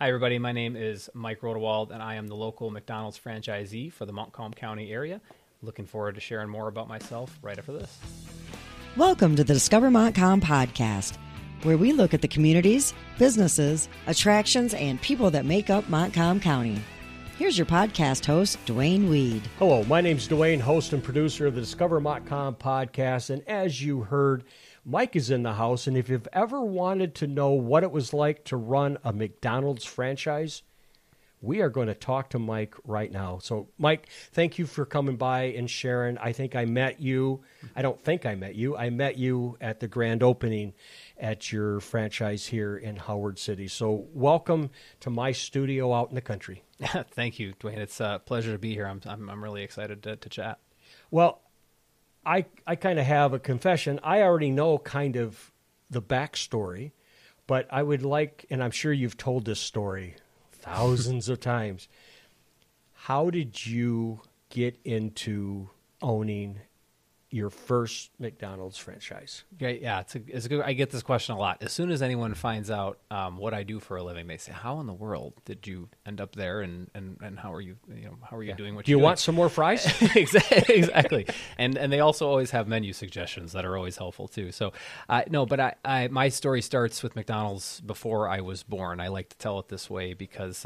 Hi, everybody. My name is Mike Rodewald, and I am the local McDonald's franchisee for the Montcalm County area. Looking forward to sharing more about myself right after this. Welcome to the Discover Montcalm podcast, where we look at the communities, businesses, attractions, and people that make up Montcalm County. Here's your podcast host, Dwayne Weed. Hello, my name's Dwayne, host and producer of the Discover Montcalm podcast. And as you heard, Mike is in the house. And if you've ever wanted to know what it was like to run a McDonald's franchise, we are going to talk to Mike right now. So, Mike, thank you for coming by and sharing. I think I met you. I don't think I met you. I met you at the grand opening at your franchise here in Howard City. So welcome to my studio out in the country. Thank you, Dwayne. It's a pleasure to be here. I'm really excited to chat. Well, I kind of have a confession. I already know kind of the backstory, but I would like, and I'm sure you've told this story thousands of times. How did you get into owning your first McDonald's franchise? Okay, yeah, it's a good. I get this question a lot. As soon as anyone finds out what I do for a living, they say, "How in the world did you end up there? And how are you? How are you doing what do you're you doing?" want some more fries? Exactly. And they also always have menu suggestions that are always helpful too. So but my story starts with McDonald's before I was born. I like to tell it this way because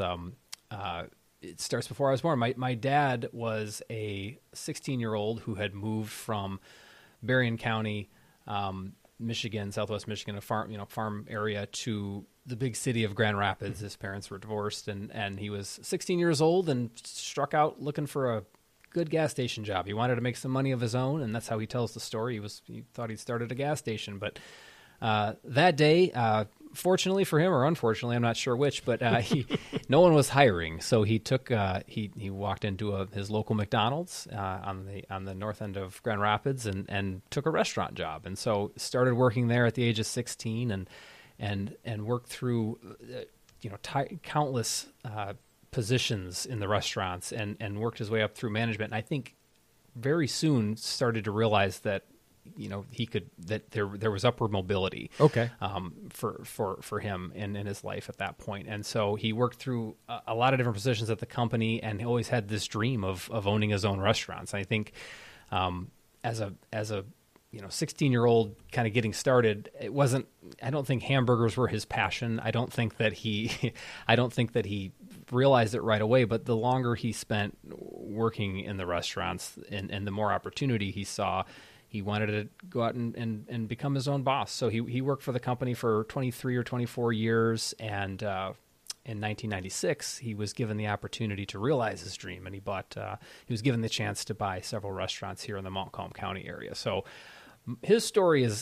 it starts before I was born. My dad was a 16-year-old who had moved from Berrien County, Michigan, Southwest Michigan, a farm area, to the big city of Grand Rapids. His parents were divorced, and he was 16 years old and struck out looking for a good gas station job. He wanted to make some money of his own, and that's how he tells the story. He thought he'd started a gas station, but that day, fortunately for him, or unfortunately, I'm not sure which, but no one was hiring. So he took he walked into his local McDonald's on the north end of Grand Rapids and took a restaurant job. And so started working there at the age of 16 and worked through countless positions in the restaurants and worked his way up through management. And I think very soon started to realize that there was upward mobility. Okay. For him in his life at that point. And so he worked through a lot of different positions at the company, and he always had this dream of owning his own restaurants. I think as a 16-year-old kind of getting started, I don't think hamburgers were his passion. I don't think that he realized it right away, but the longer he spent working in the restaurants and the more opportunity he saw, he wanted to go out and become his own boss. So he worked for the company for 23 or 24 years, and in 1996, he was given the opportunity to realize his dream, and he was given the chance to buy several restaurants here in the Montcalm County area. So his story is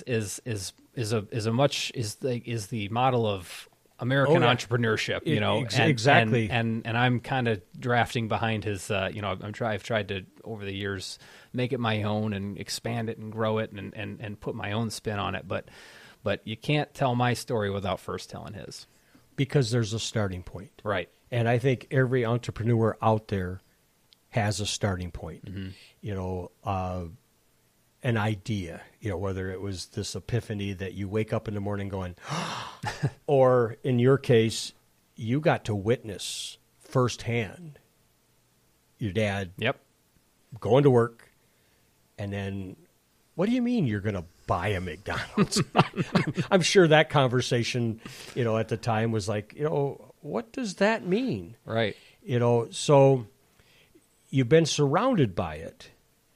the model of American entrepreneurship, exactly. And I'm kind of drafting behind his, I've tried to, over the years, make it my own and expand it and grow it and put my own spin on it. But you can't tell my story without first telling his. Because there's a starting point. Right. And I think every entrepreneur out there has a starting point. Mm-hmm. An idea, whether it was this epiphany that you wake up in the morning going, or in your case, you got to witness firsthand your dad going to work, and then, what do you mean you're going to buy a McDonald's? I'm sure that conversation, at the time was like, what does that mean? Right. So you've been surrounded by it.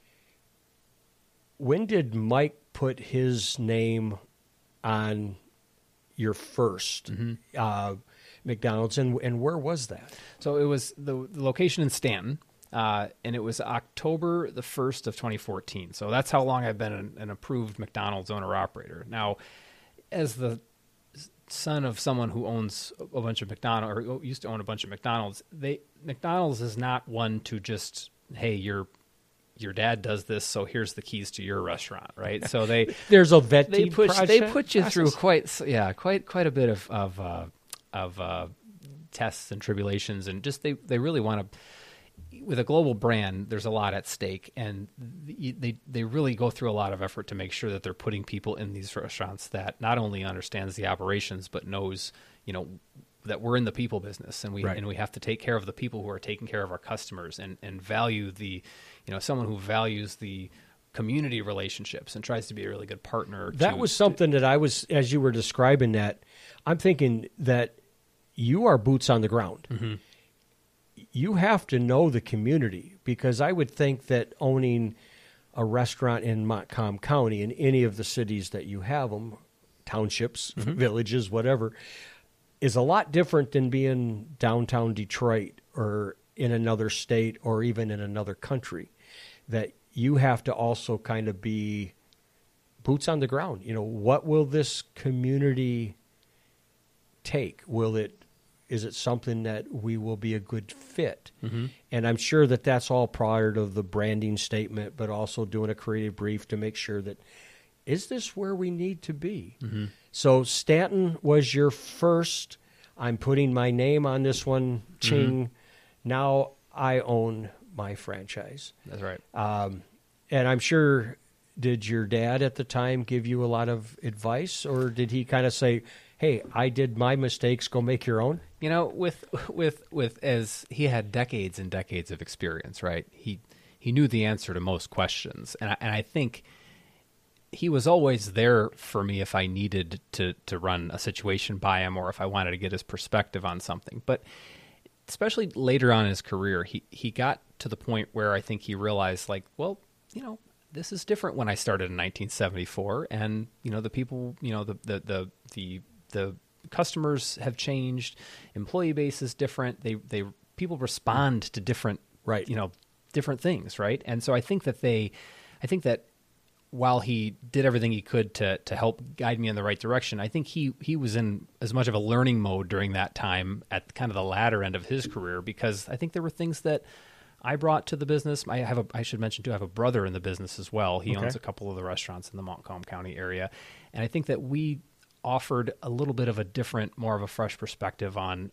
When did Mike put his name on your first McDonald's, and where was that? So it was the location in Stanton, and it was October the 1st of 2014. So that's how long I've been an approved McDonald's owner-operator. Now, as the son of someone who owns a bunch of McDonald's, or used to own a bunch of McDonald's, McDonald's is not one to just, hey, your dad does this, so here's the keys to your restaurant, right? So there's a vetting process. They put you through quite a bit of tests and tribulations, and just they really want to. With a global brand, there's a lot at stake, and they really go through a lot of effort to make sure that they're putting people in these restaurants that not only understands the operations but knows that we're in the people business, and Right. we have to take care of the people who are taking care of our customers, and value someone who values the community relationships and tries to be a really good partner. That was something that I was, as you were describing that, I'm thinking that you are boots on the ground. Mm-hmm. You have to know the community, because I would think that owning a restaurant in Montcalm County, in any of the cities that you have them, townships, villages, whatever, is a lot different than being downtown Detroit or in another state or even in another country. That you have to also kind of be boots on the ground. What will this community take? Is it something that we will be a good fit? Mm-hmm. And I'm sure that that's all prior to the branding statement, but also doing a creative brief to make sure that, is this where we need to be? Mm-hmm. So Stanton was your first, I'm putting my name on this one, ching, now I own my franchise. That's right. And I'm sure, did your dad at the time give you a lot of advice, or did he kind of say, hey, I did my mistakes, go make your own? With as he had decades and decades of experience, right? He knew the answer to most questions, and I think he was always there for me if I needed to run a situation by him, or if I wanted to get his perspective on something. But especially later on in his career, he got to the point where I think he realized, like, well, this is different when I started in 1974, and the people, the customers have changed, employee base is different. People respond to different, right, different things, right? And so I think that while he did everything he could to help guide me in the right direction, I think he was in as much of a learning mode during that time at kind of the latter end of his career, because I think there were things that I brought to the business. I should mention too, I have a brother in the business as well. He owns a couple of the restaurants in the Montcalm County area, and I think that we offered a little bit of a different, more of a fresh perspective on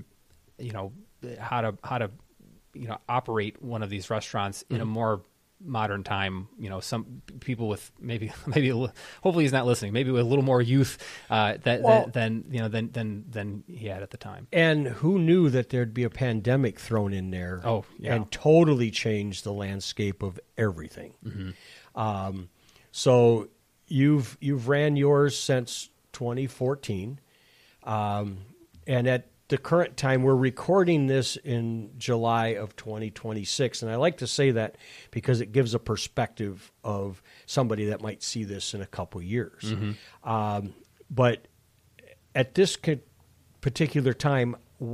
how to operate one of these restaurants in a more modern time. Some people with maybe hopefully he's not listening, maybe with a little more youth than he had at the time. And who knew that there'd be a pandemic thrown in there? Oh, yeah. And totally changed the landscape of everything. Mm-hmm. So you've ran yours since 2014, and at the current time, we're recording this in July of 2026, and I like to say that because it gives a perspective of somebody that might see this in a couple years. Mm-hmm. But at this particular time,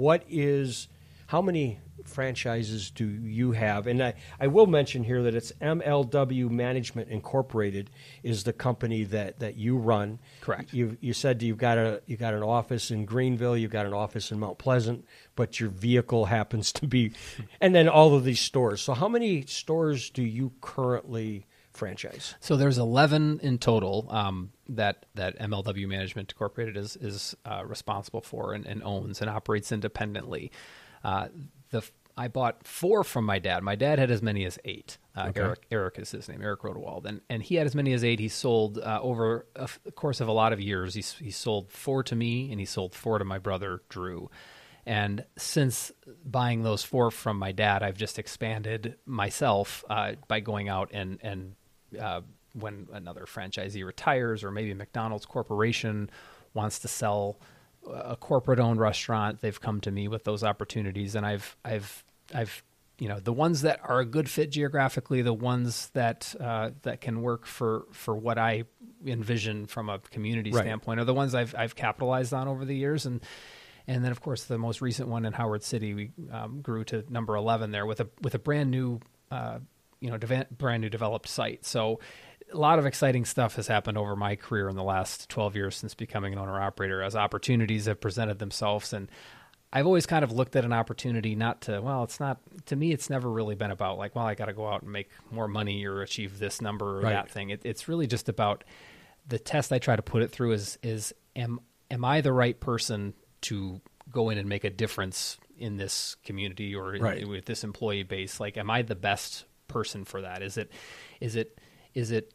how many franchises do you have? And I will mention here that it's MLW Management Incorporated is the company that you run. Correct. You said you got an office in Greenville, you've got an office in Mount Pleasant, but your vehicle happens to be, and then all of these stores. So how many stores do you currently franchise? So there's 11 in total that MLW Management Incorporated is responsible for and owns and operates independently. I bought 4 from my dad. My dad had as many as 8. Eric is his name, Eric Rodewald, and he had as many as 8. He sold over the course of a lot of years. He sold 4 to me, and he sold 4 to my brother Drew. And since buying those 4 from my dad, I've just expanded myself by going out and when another franchisee retires, or maybe McDonald's Corporation wants to sell a corporate-owned restaurant, they've come to me with those opportunities, and I've the ones that are a good fit geographically, the ones that can work for what I envision from a community standpoint, are the ones I've capitalized on over the years, and then of course the most recent one in Howard City, we grew to number 11 there with a brand new brand new developed site. So a lot of exciting stuff has happened over my career in the last 12 years since becoming an owner-operator, as opportunities have presented themselves. And I've always kind of looked at an opportunity to me, it's never really been about like, well, I got to go out and make more money or achieve this number or that thing. It's really just about the test I try to put it through is am I the right person to go in and make a difference in this community or with this employee base? Like, am I the best person for that? Is it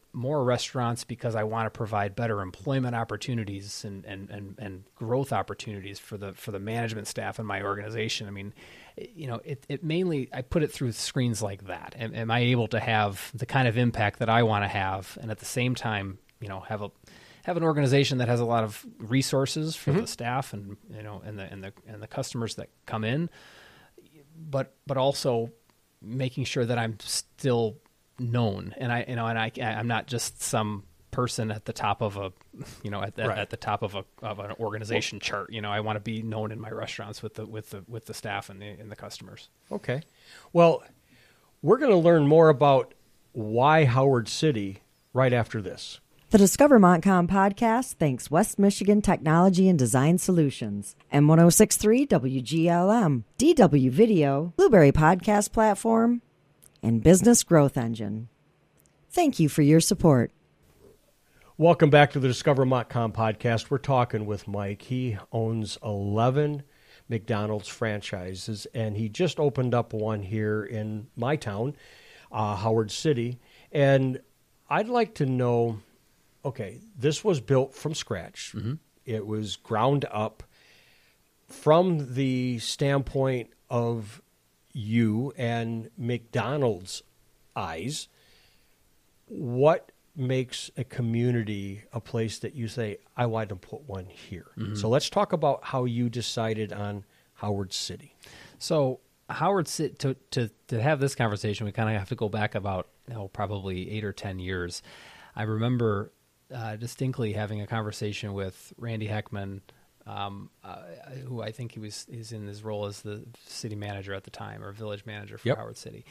more restaurants because I want to provide better employment opportunities and growth opportunities for the management staff in my organization. I mean, it mainly, I put it through screens like that. Am I able to have the kind of impact that I want to have, and at the same time, have an organization that has a lot of resources for the staff and the customers that come in, but also making sure that I'm still known, and I'm not just some person at the top of at the top of an organization chart. I want to be known in my restaurants with the staff and the customers. Okay, well, we're going to learn more about why Howard City right after this. The Discover Montcalm podcast thanks West Michigan Technology and Design Solutions, M1063 WGLM, DW Video, Blueberry Podcast Platform, and Business Growth Engine. Thank you for your support. Welcome back to the Discover Montcalm podcast. We're talking with Mike. He owns 11 McDonald's franchises, and he just opened up one here in my town, Howard City. And I'd like to know, okay, this was built from scratch. Mm-hmm. It was ground up from the standpoint of you and McDonald's eyes. What makes a community a place that you say, I want to put one here? Mm-hmm. So let's talk about how you decided on Howard City. So Howard City, to have this conversation, we kind of have to go back about probably 8 or 10 years. I remember distinctly having a conversation with Randy Heckman, who I think he's in his role as the city manager at the time, or village manager for Howard City,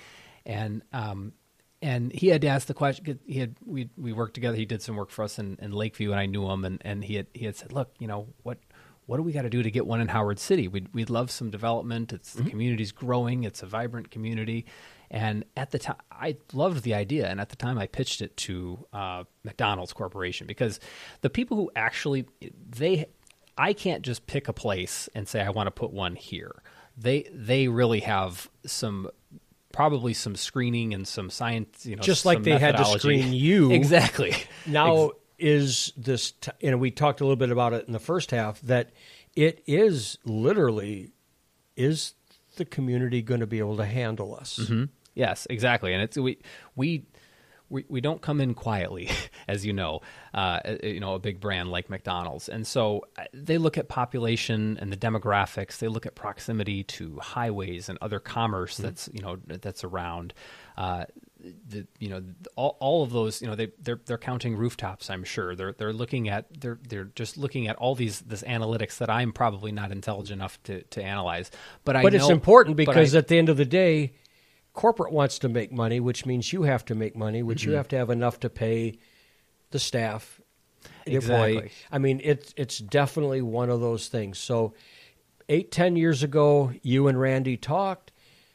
and he had asked the question. We worked together. He did some work for us in Lakeview, and I knew him. And he had said, "Look, what do we got to do to get one in Howard City? We'd love some development. The community's growing. It's a vibrant community." And at the time, I loved the idea. And at the time, I pitched it to McDonald's Corporation, because the people who actually I can't just pick a place and say I want to put one here. They really have probably some screening and some science, just like they had to screen you. Exactly. Now is this, we talked a little bit about it in the first half, that it is literally, is the community going to be able to handle us? Mm-hmm. Yes, exactly. And it's we don't come in quietly, as a big brand like McDonald's. And so they look at population and the demographics. They look at proximity to highways and other commerce that's around. All of those. They're counting rooftops. I'm sure they're looking at they're just looking at all this analytics that I'm probably not intelligent enough to analyze. But it's important, because at the end of the day, corporate wants to make money, which means you have to make money, which you have to have enough to pay the staff. Exactly. I mean, it's definitely one of those things. So 8-10 years ago, you and Randy talked.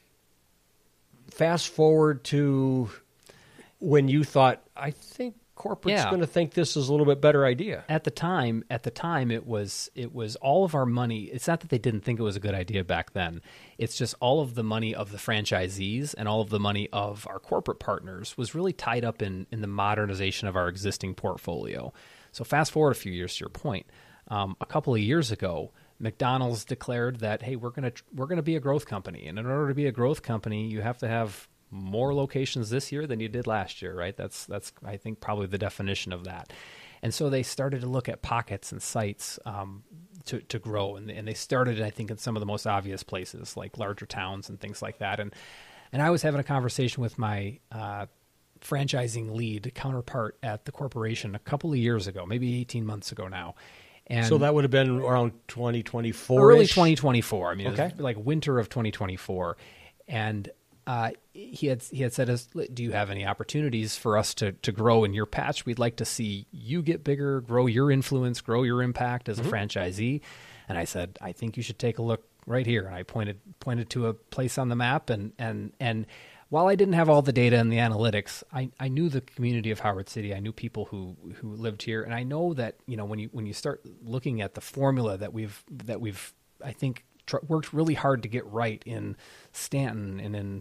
Fast forward to when you thought, I think corporate's going to think this is a little bit better idea. At the time, it was all of our money. It's not that they didn't think it was a good idea back then. It's just all of the money of the franchisees and all of the money of our corporate partners was really tied up in the modernization of our existing portfolio. So fast forward a few years to your point. A couple of years ago, McDonald's declared that, hey, we're gonna be a growth company, and in order to be a growth company, you have to have more locations this year than you did last year, right? That's I think probably the definition of that. And so they started to look at pockets and sites to grow, and they started, I think, in some of the most obvious places like larger towns and things like that. And I was having a conversation with my franchising lead counterpart at the corporation a couple of years ago, maybe 18 months ago now. And so that would have been around 2024, early 2024. I mean, okay. It was like winter of 2024, and he had said, do you have any opportunities for us to grow in your patch? We'd like to see you get bigger, grow your influence, grow your impact as a franchisee. And I said, I think you should take a look right here. And I pointed to a place on the map. And while I didn't have all the data and the analytics, I knew the community of Howard City. I knew people who lived here. And I know that, when you start looking at the formula that we've I think worked really hard to get right in Stanton and in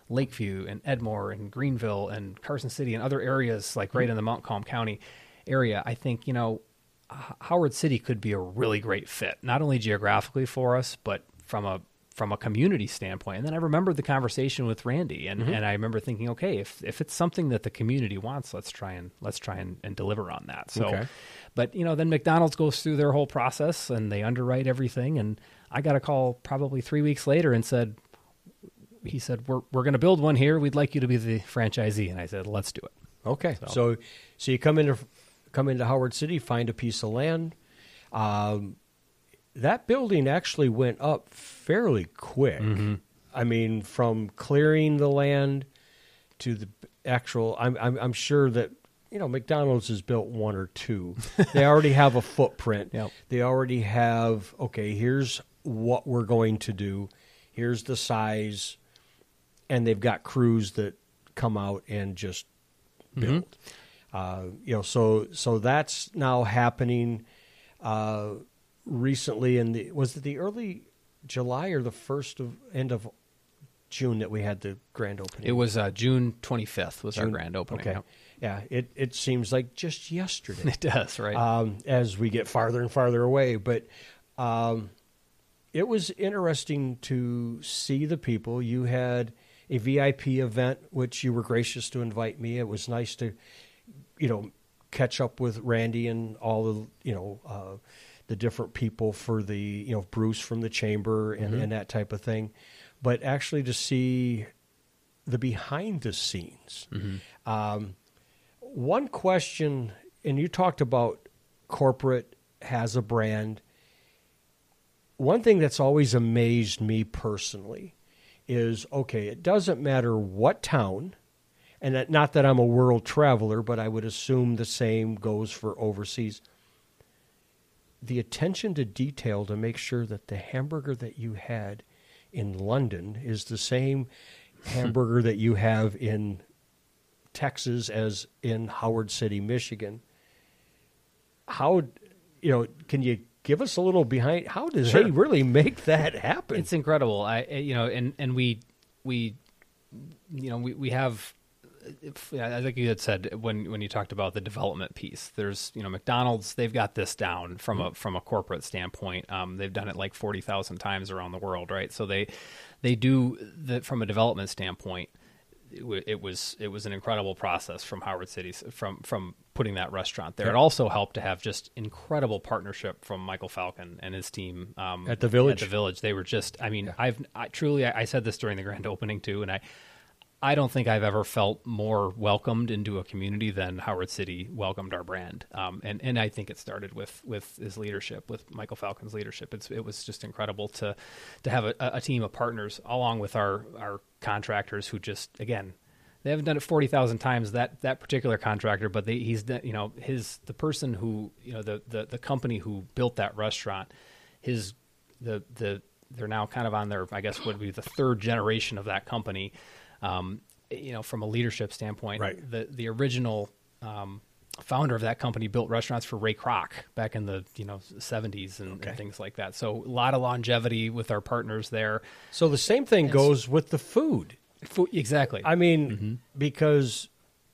Lakeview and Edmore and Greenville and Carson City and other areas like right in the Montcalm County area, I think, Howard City could be a really great fit, not only geographically for us, but from a community standpoint. And then I remember the conversation with Randy, and I remember thinking, okay, if it's something that the community wants, let's try and deliver on that. So, Okay. But then McDonald's goes through their whole process and they underwrite everything. And I got a call probably 3 weeks later and he said, we're going to build one here. We'd like you to be the franchisee. And I said, let's do it. Okay. So you come into Howard City, find a piece of land. That building actually went up fairly quick. Mm-hmm. I mean, from clearing the land to the actual. I'm sure that McDonald's has built one or two. They already have a footprint. Yep. They already have. Okay, here's what we're going to do. Here's the size, and they've got crews that come out and just build. So that's now happening. Recently, was it the early July or the end of June that we had the grand opening? It was June 25th was our grand opening. Okay, Yep. yeah, it seems like just yesterday. It does, right? As we get farther and farther away, but it was interesting to see the people. You had a VIP event, which you were gracious to invite me. It was nice to, catch up with Randy and all the different people for the, Bruce from the chamber and that type of thing. But actually to see the behind the scenes. One question, and you talked about corporate has a brand. One thing that's always amazed me personally is, okay, it doesn't matter what town, and not that I'm a world traveler, but I would assume the same goes for overseas. The attention to detail to make sure that the hamburger that you had in London is the same hamburger that you have in Texas as in Howard City, Michigan. How, can you give us a little behind? How does they really make that happen? It's incredible. We have, I think you had said when you talked about the development piece, there's, McDonald's, they've got this down from a corporate standpoint. They've done it like 40,000 times around the world, right? So they do that from a development standpoint. It was an incredible process from Howard City, from putting that restaurant there. It also helped to have just incredible partnership from Michael Falcon and his team at the Village. At the Village, they were just. I mean, I said this during the grand opening too, and I don't think I've ever felt more welcomed into a community than Howard City welcomed our brand. And I think it started with his leadership, with Michael Falcon's leadership. It was just incredible to have a team of partners along with our contractors who just, again, they haven't done it 40,000 times, that particular contractor, but the person who, the company who built that restaurant, they're now kind of on their, I guess would be the third generation of that company. From a leadership standpoint, right. The original founder of that company built restaurants for Ray Kroc back in the 70s and things like that. So a lot of longevity with our partners there. So the same thing goes with the food. Exactly. I mean, because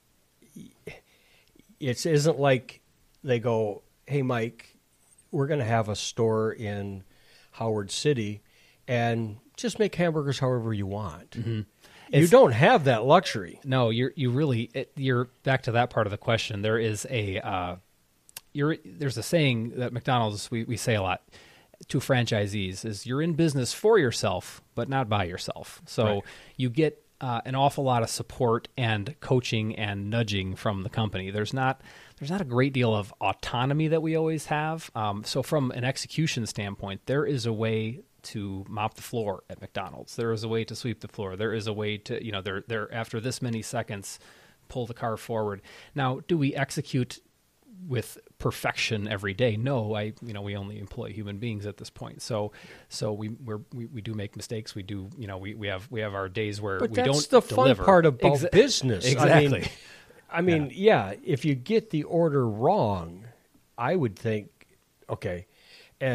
it isn't like they go, "Hey, Mike, we're going to have a store in Howard City, and just make hamburgers however you want." You don't have that luxury. No, you're back to that part of the question. There is there's a saying that McDonald's we say a lot to franchisees is you're in business for yourself, but not by yourself. So you get an awful lot of support and coaching and nudging from the company. There's not a great deal of autonomy that we always have. So from an execution standpoint, there is a way to mop the floor at McDonald's. There is a way to sweep the floor. There is a way to, they're after this many seconds, pull the car forward. Now, do we execute with perfection every day? No, we only employ human beings at this point. So we do make mistakes. We do, we have our days where we don't deliver. But that's the fun part about business. Exactly. I mean, if you get the order wrong, I would think, okay, and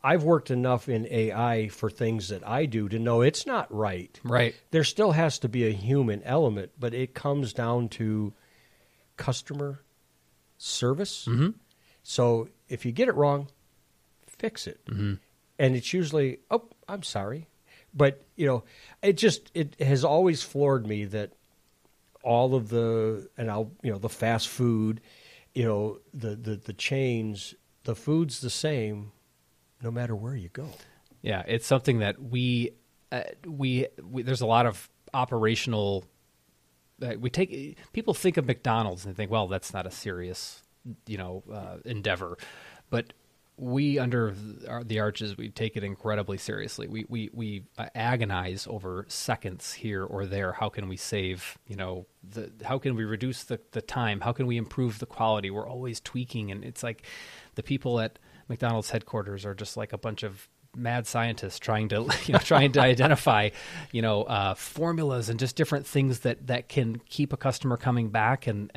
I've worked enough in AI for things that I do to know it's not right. Right. There still has to be a human element, but it comes down to customer service. Mm-hmm. So if you get it wrong, fix it. Mm-hmm. And it's usually, oh, I'm sorry. But, it has always floored me that all of the fast food, the chains, the food's the same no matter where you go. Yeah, it's something that we there's a lot of operational. People think of McDonald's and they think, well, that's not a serious, endeavor, but we under the Arches, we take it incredibly seriously. We agonize over seconds here or there. How can we save? How can we reduce the time? How can we improve the quality? We're always tweaking, and it's like the people at McDonald's headquarters are just like a bunch of mad scientists trying to identify formulas and just different things that can keep a customer coming back and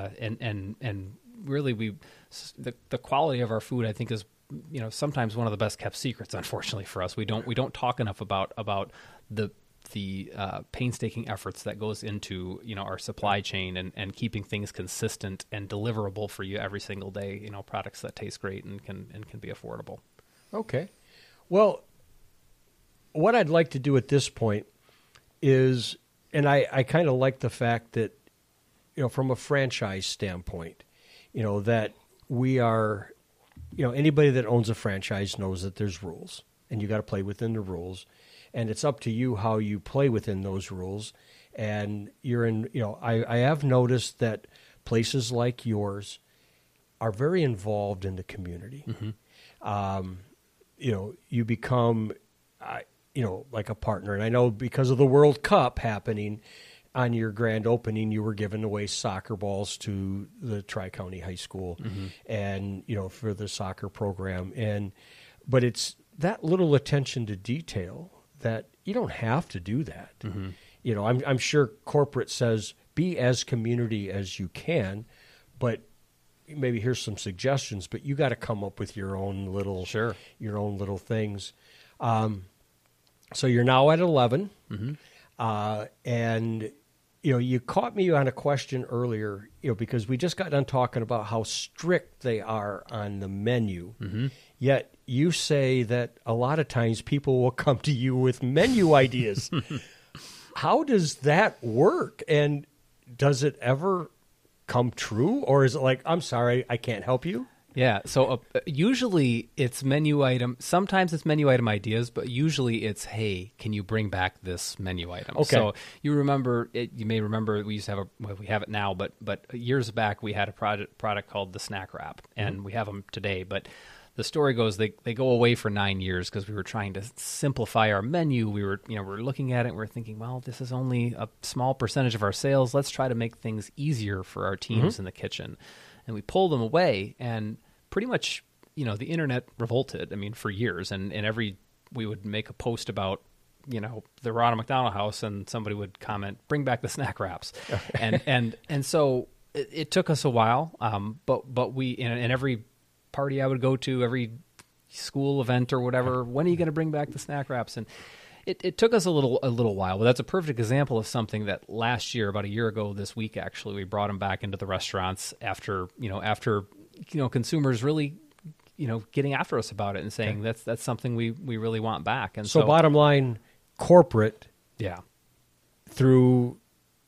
really the quality of our food, I think, is sometimes one of the best kept secrets, unfortunately, for us. We don't talk enough about the painstaking efforts that goes into our supply chain and keeping things consistent and deliverable for you every single day. Products that taste great and can be affordable. Okay. Well, what I'd like to do at this point is, and I kind of like the fact that, from a franchise standpoint, that we are, anybody that owns a franchise knows that there's rules and you got to play within the rules, and it's up to you how you play within those rules. And you're in, I have noticed that places like yours are very involved in the community. Mm-hmm. You become, like a partner. And I know because of the World Cup happening on your grand opening, you were giving away soccer balls to the Tri-County High School mm-hmm. and, for the soccer program. But it's that little attention to detail that you don't have to do that. Mm-hmm. I'm sure corporate says be as community as you can, but maybe here's some suggestions, but you got to come up with your own little, your own little things. So you're now at 11, mm-hmm. And you caught me on a question earlier, because we just got done talking about how strict they are on the menu. Mm-hmm. Yet you say that a lot of times people will come to you with menu ideas. How does that work? And does it ever come true, or is it like, I'm sorry, I can't help you? Yeah, so usually it's menu item. Sometimes it's menu item ideas, but usually it's, hey, can you bring back this menu item? Okay. So you may remember we used to have we have it now, but years back we had a product called the Snack Wrap, and mm-hmm. we have them today. But the story goes they go away for 9 years because we were trying to simplify our menu. We were looking at it and we're thinking, well, this is only a small percentage of our sales. Let's try to make things easier for our teams mm-hmm. in the kitchen. And we pulled them away, and pretty much, the internet revolted. I mean, for years, and we would make a post about, the Ronald McDonald House, and somebody would comment, "Bring back the snack wraps," and so it took us a while. But we in every party I would go to, every school event or whatever, when are you going to bring back the snack wraps? And it took us a little while, but that's a perfect example of something that last year, about a year ago this week, actually, we brought them back into the restaurants after consumers really, getting after us about it and saying that's something we really want back. And so bottom line, corporate, through,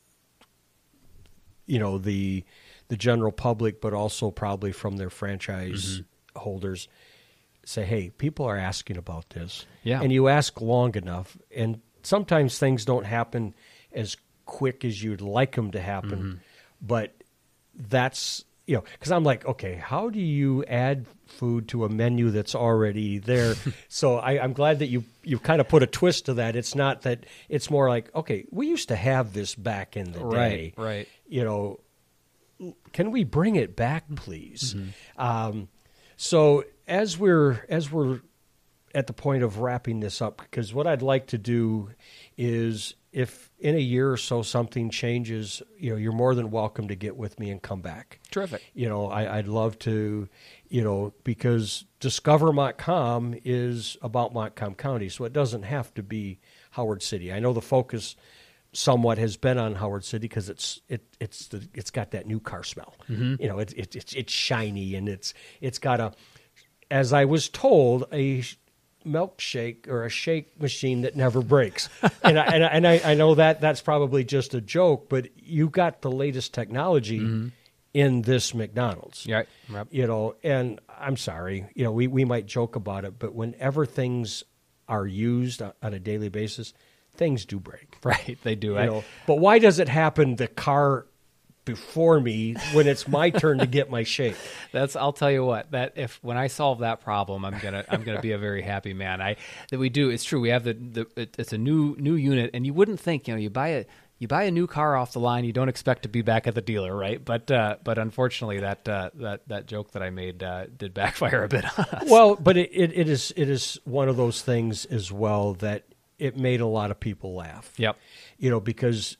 the general public, but also probably from their franchise mm-hmm. holders, say, hey, people are asking about this. Yeah. And you ask long enough, and sometimes things don't happen as quick as you'd like them to happen. Mm-hmm. But that's, because I'm like, okay, how do you add food to a menu that's already there? So I'm glad that you kind of put a twist to that. It's not that, it's more like, okay, we used to have this back in the day. Right. Can we bring it back, please? Mm-hmm. So as we're at the point of wrapping this up, because what I'd like to do is, if in a year or so something changes, you're more than welcome to get with me and come back. Terrific. I'd love to, because Discover Montcalm is about Montcalm County, so it doesn't have to be Howard City. I know the focus somewhat has been on Howard City because it's got that new car smell. Mm-hmm. It's shiny, and it's got as I was told, a milkshake or a shake machine that never breaks. and I know that's probably just a joke, but you got the latest technology in this McDonald's. Yeah. Yep. And I'm sorry, we might joke about it, but whenever things are used on a daily basis, things do break. Right, they do. But why does it happen the car before me when it's my turn to get my shake? I'll tell you what, when I solve that problem, I'm gonna be a very happy man. That we do. It's true. We have it's a new unit, and you wouldn't think, you buy a new car off the line, you don't expect to be back at the dealer, right? But unfortunately, that joke that I made did backfire a bit on us. Well, but it is one of those things as well that it made a lot of people laugh. Yep. Because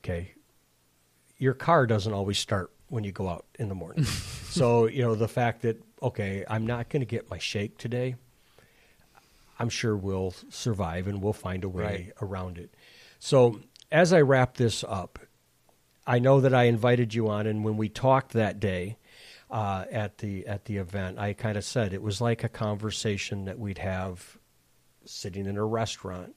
your car doesn't always start when you go out in the morning. So, the fact that, I'm not going to get my shake today, I'm sure we'll survive and we'll find a way around it. So as I wrap this up, I know that I invited you on, and when we talked that day at the event, I kind of said it was like a conversation that we'd have sitting in a restaurant.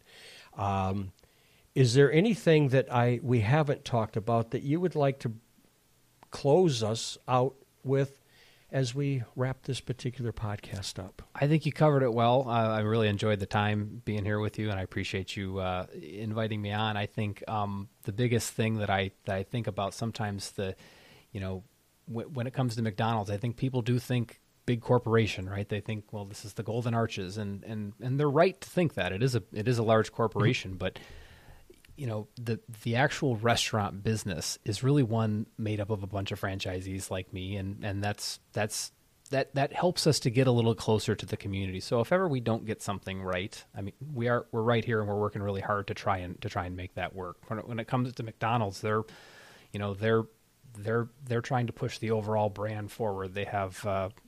Is there anything that we haven't talked about that you would like to close us out with as we wrap this particular podcast up? I think you covered it well. I really enjoyed the time being here with you, and I appreciate you inviting me on. I think the biggest thing that I think about sometimes when it comes to McDonald's, I think people do think big corporation, right? They think, well, this is the Golden Arches, and they're right to think that it is a large corporation, but the actual restaurant business is really one made up of a bunch of franchisees like me, and that helps us to get a little closer to the community. So if ever we don't get something right, I mean, we're right here and we're working really hard to try and make that work. When it comes to McDonald's, they're trying to push the overall brand forward. They have,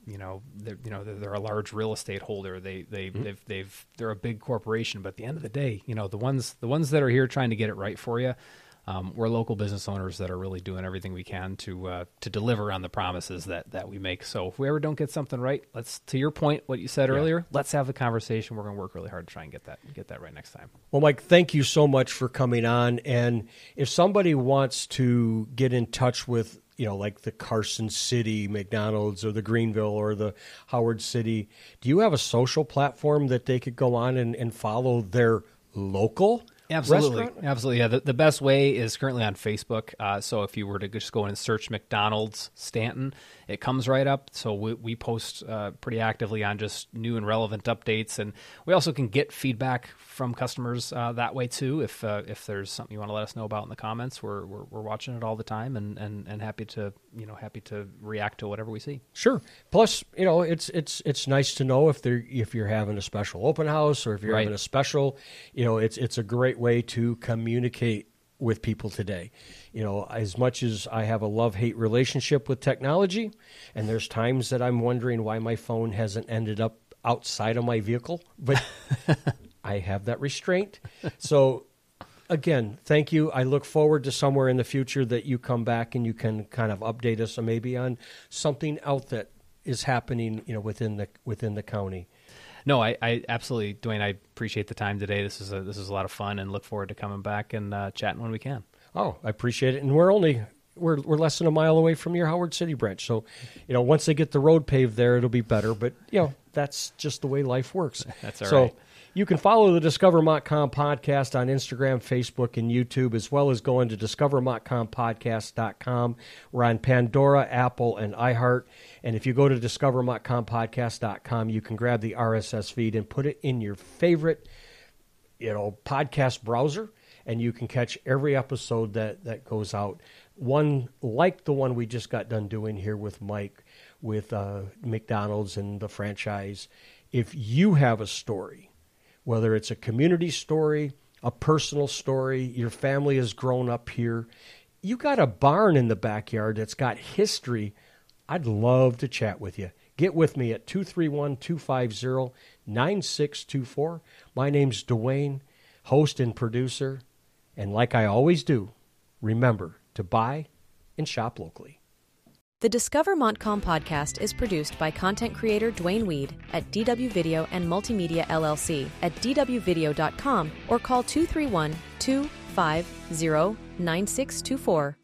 they're a large real estate holder. They're a big corporation, but at the end of the day, the ones that are here trying to get it right for you, we're local business owners that are really doing everything we can to deliver on the promises that we make. So if we ever don't get something right, to your point, what you said earlier, let's have the conversation. We're going to work really hard to try and get that right next time. Well, Mike, thank you so much for coming on. And if somebody wants to get in touch with, like the Carson City McDonald's or the Greenville or the Howard City, do you have a social platform that they could go on and follow their local restaurant? Absolutely. Yeah, the best way is currently on Facebook. So if you were to just go in and search McDonald's Stanton, it comes right up. So we post pretty actively on just new and relevant updates, and we also can get feedback from customers that way too. If there's something you want to let us know about in the comments, we're watching it all the time and happy to react to whatever we see. Sure. Plus, it's nice to know if you're having a special open house or if you're having a special. It's a great way to communicate with people today. As much as I have a love-hate relationship with technology, and there's times that I'm wondering why my phone hasn't ended up outside of my vehicle, but I have that restraint. So again, thank you. I look forward to somewhere in the future that you come back and you can kind of update us maybe on something else that is happening, within the county. No, I absolutely, Dwayne. I appreciate the time today. This is a lot of fun, and look forward to coming back and chatting when we can. Oh, I appreciate it. And we're less than a mile away from your Howard City branch. So, once they get the road paved there, it'll be better. But that's just the way life works. That's all right. You can follow the Discover Montcalm podcast on Instagram, Facebook, and YouTube, as well as going to discovermontcalmpodcast.com. We're on Pandora, Apple, and iHeart. And if you go to discovermontcalmpodcast.com, you can grab the RSS feed and put it in your favorite, podcast browser, and you can catch every episode that goes out. One like the one we just got done doing here with Mike, with McDonald's and the franchise. if you have a story, whether it's a community story, a personal story, your family has grown up here, you got a barn in the backyard that's got history, I'd love to chat with you. Get with me at 231-250-9624. My name's Dwayne, host and producer. And like I always do, remember to buy and shop locally. The Discover Montcalm podcast is produced by content creator Dwayne Weed at DW Video and Multimedia LLC at dwvideo.com or call 231-250-9624.